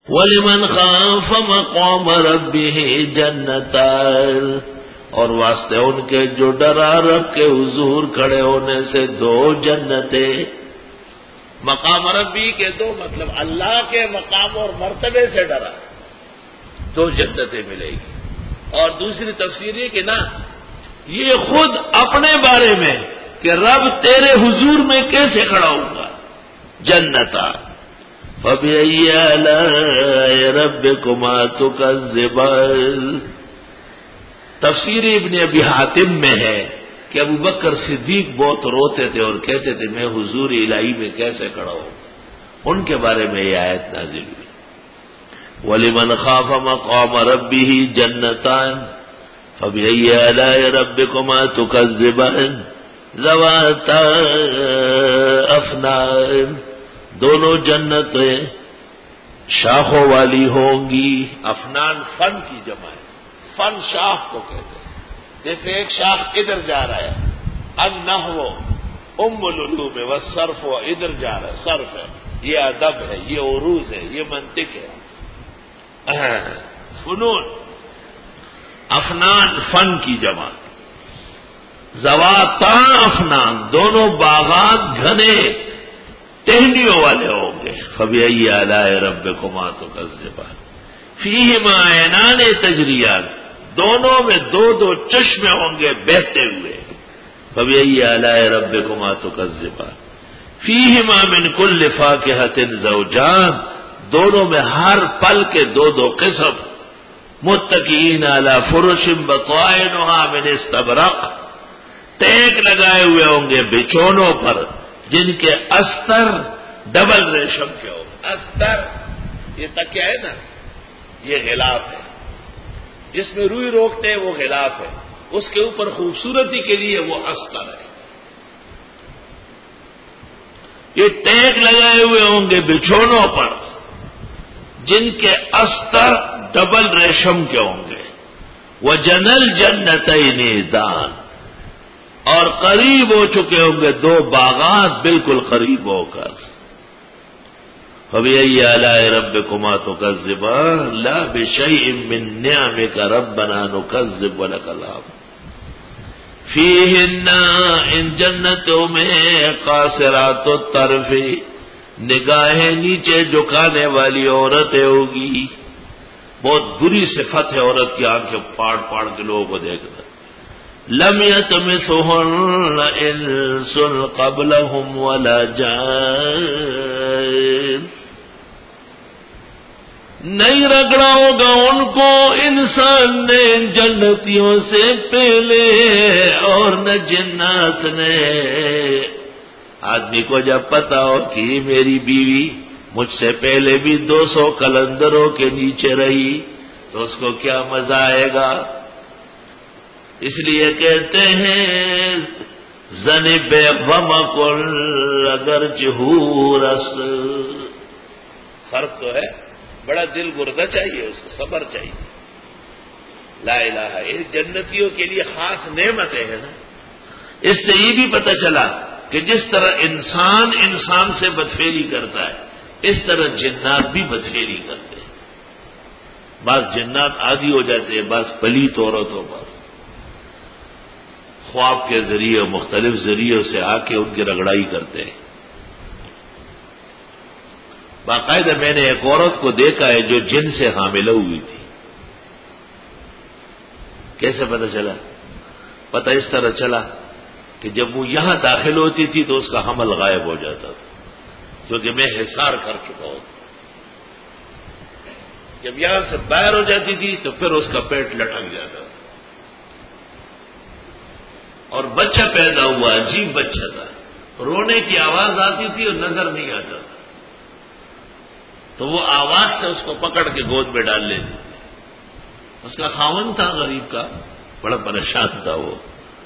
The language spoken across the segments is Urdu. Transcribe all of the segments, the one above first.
وَلِمَنْ خَافَ مَقَامَ رَبِّهِ جَنَّتَانِ، اور واسطے ان کے جو ڈرا رب کے حضور کھڑے ہونے سے 2 جنتیں. مقام ربی کے 2 مطلب اللہ کے مقام اور مرتبے سے ڈرا 2 جنتیں ملے گی. اور دوسری تفسیر یہ کہ نا یہ خود اپنے بارے میں کہ رب تیرے حضور میں کیسے کھڑا ہوگا. جنتان فَبِأَيِّ آلَاءِ رَبِّكُمَا تُكَذِّبَانِ. تفسیر ابن ابی حاتم میں ہے کہ ابو بکر صدیق بہت روتے تھے اور کہتے تھے میں حضور الہی میں کیسے کھڑا ہوں. ان کے بارے میں یہ آیت نازل ہوئی. وَلِمَنْ خَافَ مَقَامَ رَبِّهِ جَنَّتَانِ فَبِأَيِّ آلَاءِ رَبِّكُمَا تُكَذِّبَانِ ذَوَاتَا أَفْنَانٍ. دونوں جنتیں شاخوں والی ہوں گی. افنان فن کی جمع ہے. فن شاخ کو کہتے ہیں. جیسے ایک شاخ ادھر جا رہا ہے النحو ام العلوم والصرف ادھر جا رہا ہے صرف ہے، یہ ادب ہے، یہ عروض ہے، یہ منطق ہے. فنون افنان فن کی جمع. ذواتا افنان دونوں باغات گھنے ٹہنیوں والے ہوں گے. فبأي آلاء ربكما تكذبان فيهما عينان تجريان. دونوں میں 2 چشمے ہوں گے بہتے ہوئے. فبأي آلاء ربكما تكذبان فيهما من كل فاكهة زوجان. دونوں میں ہر پل کے 2 قسم. متکئین علی فرش بطائنها من استبرق. ٹیک لگائے ہوئے ہوں گے بچھونوں پر جن کے استر ڈبل ریشم کے ہوں. استر یہ تکیہ ہے نا، یہ غلاف ہے. جس میں روئی روکتے ہیں وہ غلاف ہے، اس کے اوپر خوبصورتی کے لیے وہ استر ہے. یہ ٹیک لگائے ہوئے ہوں گے بچھونوں پر جن کے استر ڈبل ریشم کے ہوں گے. وَجَنَى الْجَنَّتَيْنِ دَانٍ. اور قریب ہو چکے ہوں گے 2 باغات بالکل قریب ہو کر. فَبِأَيِّ آلَاءِ رَبِّكُمَا تُكَذِّبَانِ لَا بِشَيْءٍ مِّن نِّعَمِكَ رَبَّنَا نُكَذِّبُ وَلَكَ الْحَمْدُ. فِيهِنَّ ان جنتوں میں قاصرات الطرف نگاہیں نیچے جھکانے والی عورتیں ہوگی. بہت بری صفت ہے عورت کی آنکھیں پاڑ پاڑ کے لوگوں کو دیکھنا. لم يطمثهن انس قبلهم ولا جان. نہیں رگڑا ہوگا ان کو انسان نے جنتیوں سے پہلے اور نہ جنات نے. آدمی کو جب پتا ہو کہ میری بیوی مجھ سے پہلے بھی 200 کلندروں کے نیچے رہی تو اس کو کیا مزہ آئے گا. اس لیے کہتے ہیں زن بے غم کل اگر چہورس. فرق تو ہے، بڑا دل گردہ چاہیے، اس کو صبر چاہیے. لا الہ، یہ جنتیوں کے لیے خاص نعمتیں ہیں نا. اس سے یہ بھی پتہ چلا کہ جس طرح انسان سے بدفعلی کرتا ہے اس طرح جنات بھی بدفعلی کرتے ہیں. بعض جنات عادی ہو جاتے ہیں بعض پلیت عورتوں پر، خواب کے ذریعے مختلف ذریعوں سے آ کے ان کی رگڑائی کرتے ہیں. باقاعدہ میں نے ایک عورت کو دیکھا ہے جو جن سے حاملہ ہوئی تھی. کیسے پتہ چلا؟ پتہ اس طرح چلا کہ جب وہ یہاں داخل ہوتی تھی تو اس کا حمل غائب ہو جاتا تھا، کیونکہ میں حصار کر چکا ہوں. جب یہاں سے باہر ہو جاتی تھی تو پھر اس کا پیٹ لٹک جاتا تھا اور بچہ پیدا ہوا، عجیب بچہ تھا. رونے کی آواز آتی تھی اور نظر نہیں آتا تھا تو وہ آواز سے اس کو پکڑ کے گود میں ڈال لیتی تھی. اس کا خاوند تھا غریب کا، بڑا پریشان تھا وہ.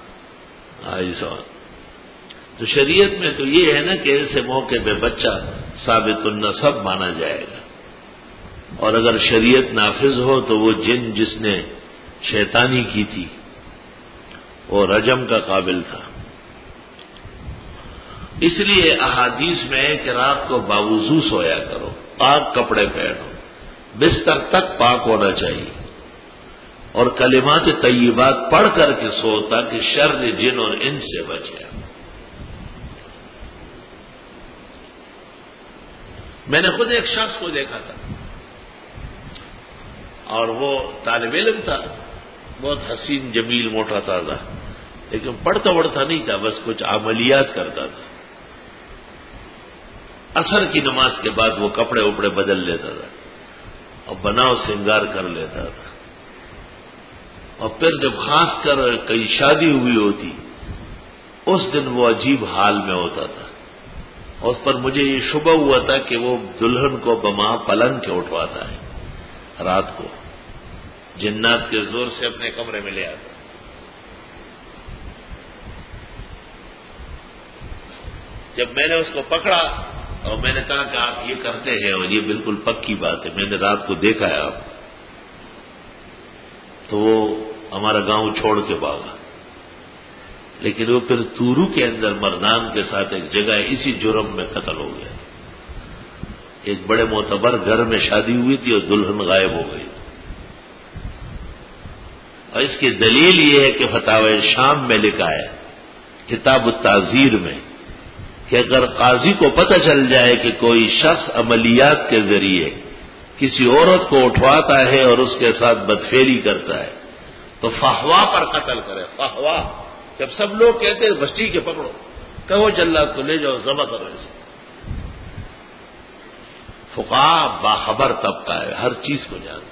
تو شریعت میں تو یہ ہے نا کہ ایسے موقع پہ بچہ ثابت النسب مانا جائے گا، اور اگر شریعت نافذ ہو تو وہ جن جس نے شیطانی کی تھی وہ رجم کا قابل تھا. اس لیے احادیث میں ہے کہ رات کو باوضو سویا کرو، پاک کپڑے پہنو. بستر تک پاک ہونا چاہیے اور کلمات طیبات پڑھ کر کے سو تاکہ شر جن اور انس سے بچے. میں نے خود ایک شخص کو دیکھا تھا اور وہ طالب علم تھا، بہت حسین جمیل موٹا تازہ، لیکن پڑھتا نہیں تھا، بس کچھ عملیات کرتا تھا. عصر کی نماز کے بعد وہ کپڑے وپڑے بدل لیتا تھا اور بناؤ سنگار کر لیتا تھا، اور پھر جب خاص کر کئی شادی ہوئی ہوتی اس دن وہ عجیب حال میں ہوتا تھا. اور اس پر مجھے یہ شبہ ہوا تھا کہ وہ دلہن کو بما پلنگ کے اٹھواتا ہے، رات کو جنات کے زور سے اپنے کمرے میں لے آتا. جب میں نے اس کو پکڑا اور میں نے کہا کہ آپ یہ کرتے ہیں اور یہ بالکل پکی بات ہے، میں نے رات کو دیکھا ہے آپ، تو وہ ہمارا گاؤں چھوڑ کے بھاگا. لیکن وہ پھر تورو کے اندر مردان کے ساتھ ایک جگہ اسی جرم میں قتل ہو گیا. ایک بڑے معتبر گھر میں شادی ہوئی تھی اور دلہن غائب ہو گئی. اور اس کی دلیل یہ ہے کہ فتاوی شام میں لکھا ہے کتاب التعزیر میں کہ اگر قاضی کو پتہ چل جائے کہ کوئی شخص عملیات کے ذریعے کسی عورت کو اٹھواتا ہے اور اس کے ساتھ بدفعلی کرتا ہے تو فحوا پر قتل کرے. فحوا جب سب لوگ کہتے ہیں بستی کے پکڑو، کہو جلاد کو لے جاؤ ذبح کرو اسے. فقہا باخبر طبقہ ہے، ہر چیز کو جانتے.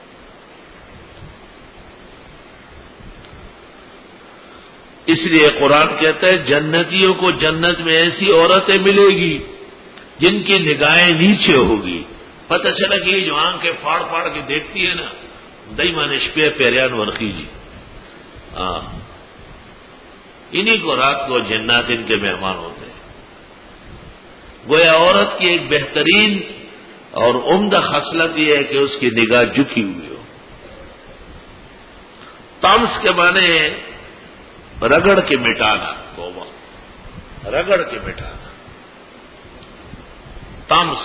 اس لیے قرآن کہتا ہے جنتیوں کو جنت میں ایسی عورتیں ملے گی جن کی نگاہیں نیچے ہوگی. پتہ چلا کہ یہ جو آنکھیں پھاڑ پھاڑ کے دیکھتی ہے نا، دئی مانش پہ پیریان ورقی جی، ہاں، انہی کو رات کو جنات ان کے مہمان ہوتے ہیں. گویا عورت کی ایک بہترین اور عمدہ خصلت یہ ہے کہ اس کی نگاہ جھکی ہوئی ہو. طمس کے معنی رگڑ کے مٹانا، توبہ، رگڑ کے مٹانا، طمس.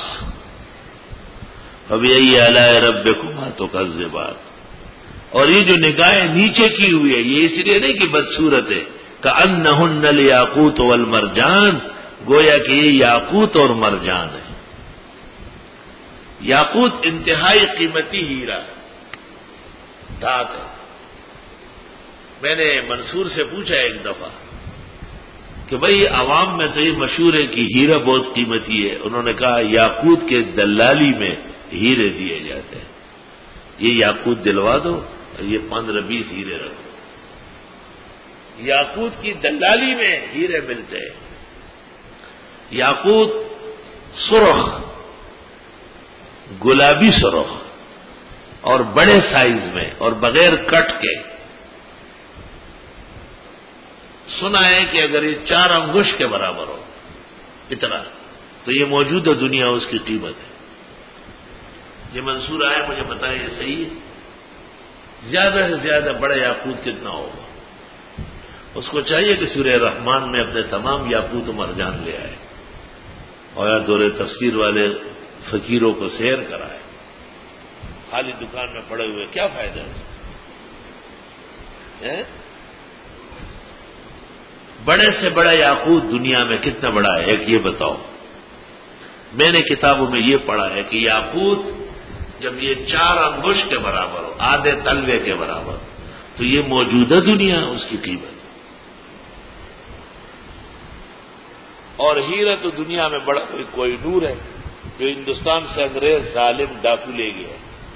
فبأي آلاء ربكما تكذبان. اور یہ جو نگاہیں نیچے کی ہوئی ہے یہ اس لیے نہیں کہ بدصورت ہے، کأنہن الیاقوت والمرجان، گویا کہ یہ یاقوت اور مرجان ہے. یاقوت انتہائی قیمتی ہیرا ہے، دھات ہے. میں نے منصور سے پوچھا ایک دفعہ کہ بھئی عوام میں تو یہ مشہور ہے کہ ہیرا بہت قیمتی ہے. انہوں نے کہا یاقوت کے دلالی میں ہیرے دیے جاتے ہیں، یہ یاقوت دلوا دو اور یہ 15-20 ہیرے رکھو. یاقوت کی دلالی میں ہیرے ملتے ہیں. یاقوت سرخ، گلابی سرخ اور بڑے سائز میں اور بغیر کٹ کے. سنا ہے کہ اگر یہ 4 انگشت کے برابر ہو اتنا تو یہ موجودہ دنیا اس کی قیمت ہے. یہ منصور آیا مجھے بتایا یہ صحیح ہے؟ زیادہ سے زیادہ بڑا یاقوت کتنا ہوگا؟ اس کو چاہیے کہ سورہ رحمان میں اپنے تمام یاقوت و مرجان لے آئے اور یا دور تفسیر والے فقیروں کو سیر کرائے. خالی دکان میں پڑے ہوئے کیا فائدہ ہے اس کا؟ بڑے سے بڑا یاقوت دنیا میں کتنا بڑا ہے ایک یہ بتاؤ. میں نے کتابوں میں یہ پڑھا ہے کہ یاقوت جب یہ 4 انگشت کے برابر ہو، آدھے تلوے کے برابر، تو یہ موجودہ دنیا اس کی قیمت. اور ہیرا تو دنیا میں بڑا کوئی نور ہے جو ہندوستان سے انگریز ظالم ڈاکو لے گیا.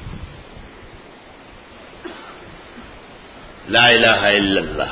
لا الہ الا اللہ.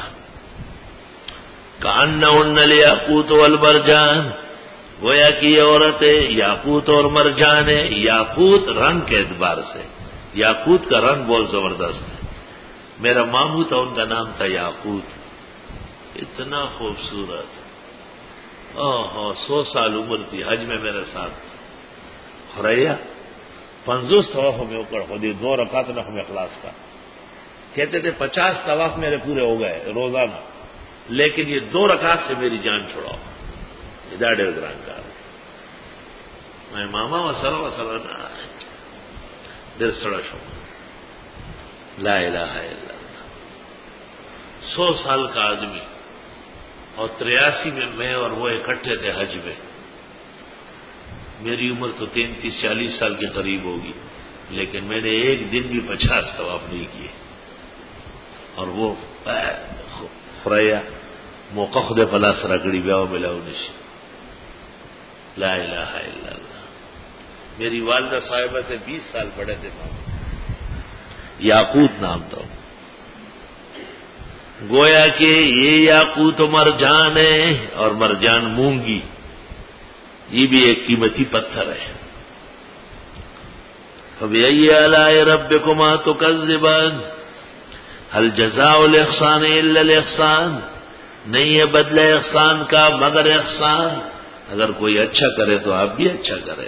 کأنہن الیاقوت والمرجان، گویا کہ یہ عورتیں یاقوت اور مرجان ہے. یاقوت رنگ کے اعتبار سے، یاقوت کا رنگ بہت زبردست ہے. میرا ماموں تھا، ان کا نام تھا یاقوت. اتنا خوبصورت، 100 سال عمر تھی. حج میں میرے ساتھ خریا 50 طواف میں اوپر خودی 2 رکعت نفل اخلاص کا. کہتے تھے 50 طواف میرے پورے ہو گئے روزانہ، لیکن یہ 2 رکعت سے میری جان چھوڑاؤ. ڈاڑے گران کار میں ماما وسلم در سڑا شو لا الہ الا اللہ. 100 سال کا آدمی اور 83 میں اور وہ اکٹھے تھے حج میں. میری عمر تو 33-40 سال کے قریب ہوگی، لیکن میں نے ایک دن بھی 50 طواف نہیں کیے. اور وہ خریا موقع خود پلاس رگڑی بیاو ملاؤ نش. لا الہ الا اللہ. میری والدہ صاحبہ سے 20 سال بڑے تھے. یاقوت نام تھا. گویا کہ یہ یاقوت مرجان ہے اور مرجان مونگی، یہ بھی ایک قیمتی پتھر ہے. فبأي آلاء ربكما تكذبان هل جزاء الإحسان إلا الإحسان. نہیں ہے بدلہ احسان کا مگر احسان. اگر کوئی اچھا کرے تو آپ بھی اچھا کریں.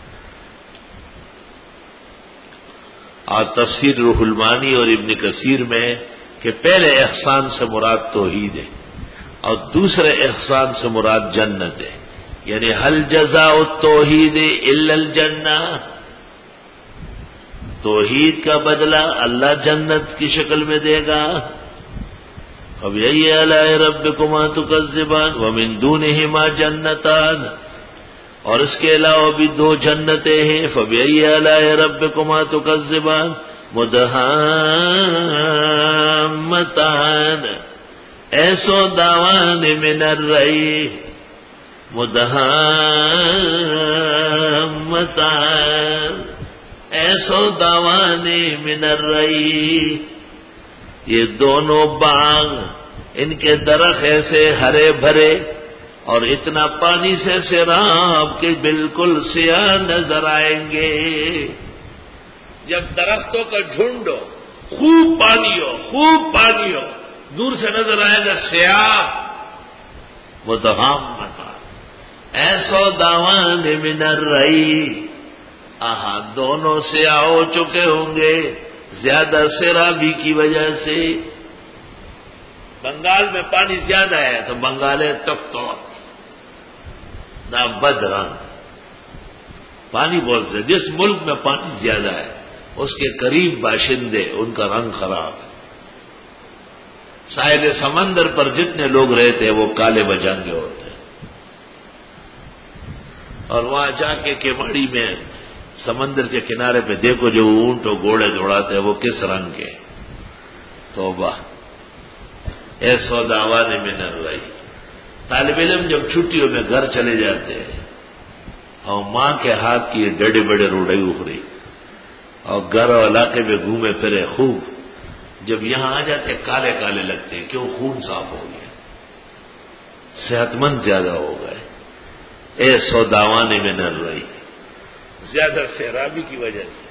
اور تفسیر روح المانی اور ابن کثیر میں کہ پہلے احسان سے مراد توحید ہے اور دوسرے احسان سے مراد جنت ہے. یعنی هل جزاء التوحید الا الجنہ. توحید کا بدلہ اللہ جنت کی شکل میں دے گا. فبأي آلاء ربكما تكذبان ومن دونهما جنتان. اور اس کے علاوہ بھی 2 جنتیں ہیں. فبأي آلاء ربكما تكذبان مدهامتان ایسو داوان من الرئی. مدهامتان ایسو داوان من الرئی. یہ دونوں باغ ان کے درخت ایسے ہرے بھرے اور اتنا پانی سے سیراب کہ بالکل سیاہ نظر آئیں گے. جب درختوں کا جھنڈ ہو، خوب پانی ہو، دور سے نظر آئے گا سیاہ. مدہامتان ایسو داوان من الرئی. دونوں سیاہ ہو چکے ہوں گے زیادہ سیرابی کی وجہ سے. بنگال میں پانی زیادہ ہے تو بنگالے تک تو بد رنگ پانی بولتے. جس ملک میں پانی زیادہ ہے اس کے قریب باشندے ان کا رنگ خراب ہے. ساحل سمندر پر جتنے لوگ رہتے ہیں وہ کالے بجنگے ہوتے ہیں. اور وہاں جا کے کیماڑی میں سمندر کے کنارے پہ دیکھو جو اونٹ اور گھوڑے دوڑاتے ہیں وہ کس رنگ کے. توبہ. اے سوداوان من الرئی. طالب علم جب چھٹیوں میں گھر چلے جاتے ہیں اور ماں کے ہاتھ کی ڈڑے بڑے روڑی اخری اور گھر اور علاقے میں گھومے پھرے خوب، جب یہاں آ جاتے کالے کالے لگتے ہیں. کیوں؟ خون صاف ہو گیا، صحت مند زیادہ ہو گئے. اے سوداوان من الرئی. زیادہ سیرابی کی وجہ سے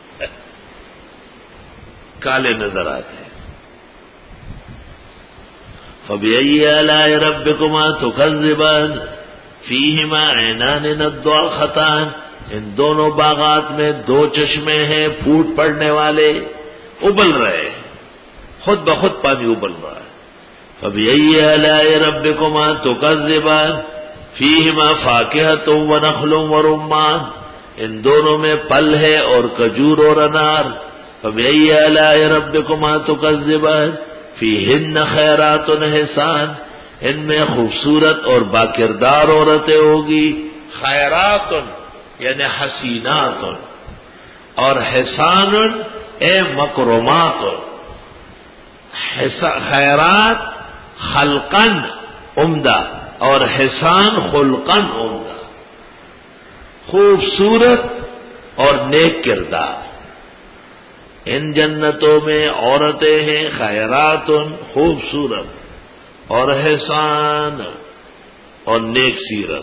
کالے نظر آتے ہیں. فبأي آلاء ربكما تكذبان فيهما عينان نضاختان. ان دونوں باغات میں 2 چشمے ہیں پھوٹ پڑنے والے، ابل رہے، خود بخود پانی ابل رہا ہے. فبأي آلاء ربكما تكذبان فيهما فاكهة ونخل ورمان. ان دونوں میں پھل ہے اور کھجور اور انار. فبأي آلاء ربكما تكذبان فيهن خيرات حسان. ان میں خوبصورت اور باکردار عورتیں ہوگی. خیرات یعنی حسینات اور حسان اے مکرمات. خیرات خلقن عمدہ اور حسان خلقن عمدہ، خوبصورت اور نیک کردار. ان جنتوں میں عورتیں ہیں خیرات خوبصورت اور حسان اور نیک سیرت.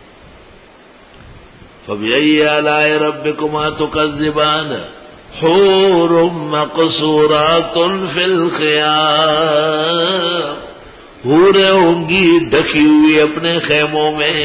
فبأي آلاء ربكما تكذبان حور مقصورات في الخيام. حوریں ہوں گی ڈھکی ہوئی اپنے خیموں میں.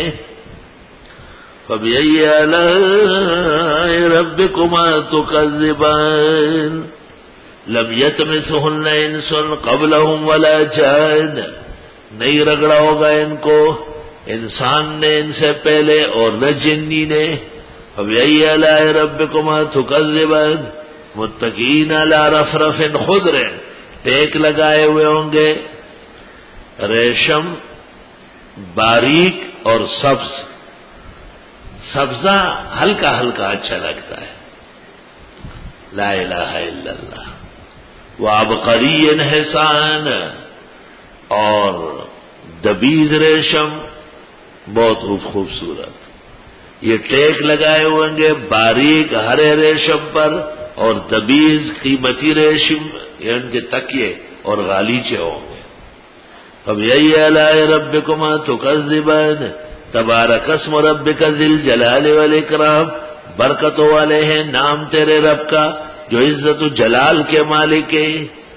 فبأي آلاء ربكما تكذبان لم يطمثهن انس قبلهم ولا جان. نہیں رگڑا ہوگا ان کو انسان نے ان سے پہلے اور نہ جنی نے. فبأي آلاء ربكما تكذبان متقین علی رفرف خضر، ٹیک لگائے ہوئے ہوں گے ریشم باریک اور سبز، سبزہ ہلکا ہلکا اچھا لگتا ہے. لا الہ الا اللہ. وعبقری حسان، اور دبیز ریشم بہت خوبصورت. یہ ٹیک لگائے ہوئے ہوں گے باریک ہرے ریشم پر، اور دبیز قیمتی ریشم یہ ان کے تکیے اور غالیچے ہوں گے. فبأي آلاء ربكما تكذبان تبارک اسم ربک ذی الجلال والاکرام، برکتوں والے ہیں نام تیرے رب کا جو عزت و جلال کے مالک ہے.